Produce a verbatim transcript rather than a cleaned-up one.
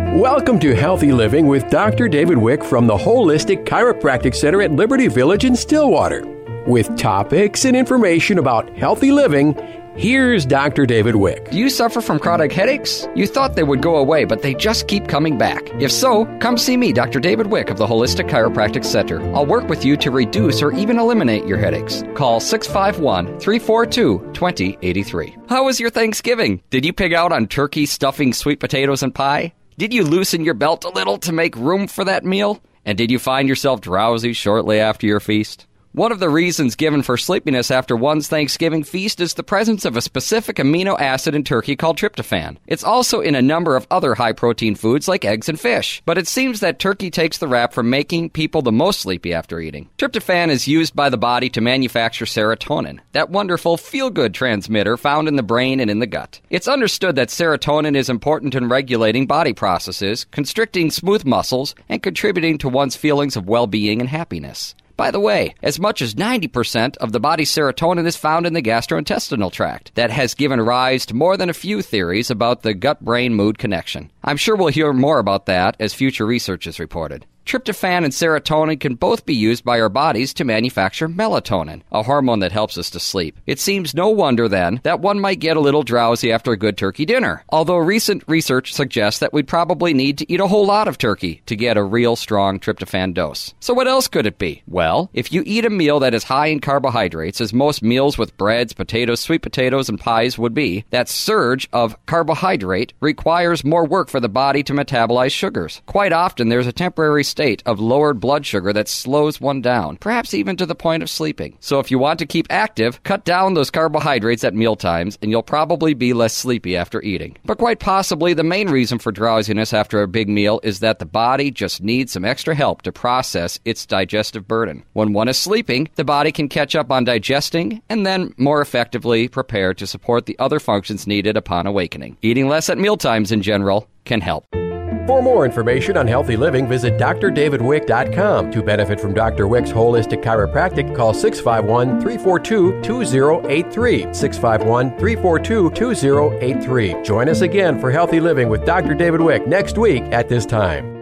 Welcome to Healthy Living with Doctor David Wick from the Holistic Chiropractic Center at Liberty Village in Stillwater. With topics and information about healthy living, here's Doctor David Wick. Do you suffer from chronic headaches? You thought they would go away, but they just keep coming back. If so, come see me, Doctor David Wick of the Holistic Chiropractic Center. I'll work with you to reduce or even eliminate your headaches. Call six five one, three four two, two zero eight three. How was your Thanksgiving? Did you pig out on turkey, stuffing, sweet potatoes, and pie? Did you loosen your belt a little to make room for that meal? And did you find yourself drowsy shortly after your feast? One of the reasons given for sleepiness after one's Thanksgiving feast is the presence of a specific amino acid in turkey called tryptophan. It's also in a number of other high-protein foods like eggs and fish. But it seems that turkey takes the rap for making people the most sleepy after eating. Tryptophan is used by the body to manufacture serotonin, that wonderful feel-good transmitter found in the brain and in the gut. It's understood that serotonin is important in regulating body processes, constricting smooth muscles, and contributing to one's feelings of well-being and happiness. By the way, as much as ninety percent of the body's serotonin is found in the gastrointestinal tract. That has given rise to more than a few theories about the gut-brain-mood connection. I'm sure we'll hear more about that as future research is reported. Tryptophan and serotonin can both be used by our bodies to manufacture melatonin, a hormone that helps us to sleep. It seems no wonder, then, that one might get a little drowsy after a good turkey dinner, although recent research suggests that we'd probably need to eat a whole lot of turkey to get a real strong tryptophan dose. So what else could it be? Well, if you eat a meal that is high in carbohydrates, as most meals with breads, potatoes, sweet potatoes, and pies would be, that surge of carbohydrate requires more work for the body to metabolize sugars. Quite often, there's a temporary state of lowered blood sugar that slows one down, perhaps even to the point of sleeping. So if you want to keep active, cut down those carbohydrates at mealtimes, and you'll probably be less sleepy after eating. But quite possibly, the main reason for drowsiness after a big meal is that the body just needs some extra help to process its digestive burden. When one is sleeping, the body can catch up on digesting and then more effectively prepare to support the other functions needed upon awakening. Eating less at mealtimes in general can help. For more information on healthy living, visit d r david wick dot com. To benefit from Doctor Wick's Holistic Chiropractic, call six five one, three four two, two zero eight three, six five one, three four two, two zero eight three. Join us again for Healthy Living with Doctor David Wick next week at this time.